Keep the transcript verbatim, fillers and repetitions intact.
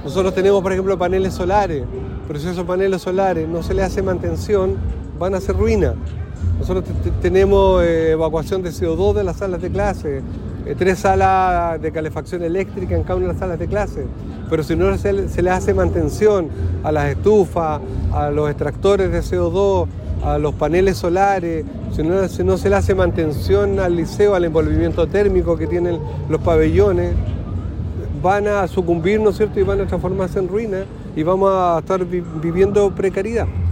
Nosotros tenemos, por ejemplo, paneles solares, pero si esos paneles solares no se les hace mantención, van a ser ruina. Nosotros tenemos eh, evacuación de C O dos de las salas de clase, eh, tres salas de calefacción eléctrica en cada una de las salas de clase, pero si no se, se les hace mantención a las estufas, a los extractores de C O dos, a los paneles solares, si no, si no se le hace mantención al liceo, al envolvimiento térmico que tienen los pabellones, van a sucumbir, ¿no es cierto?, y van a transformarse en ruinas y vamos a estar vi- viviendo precariedad.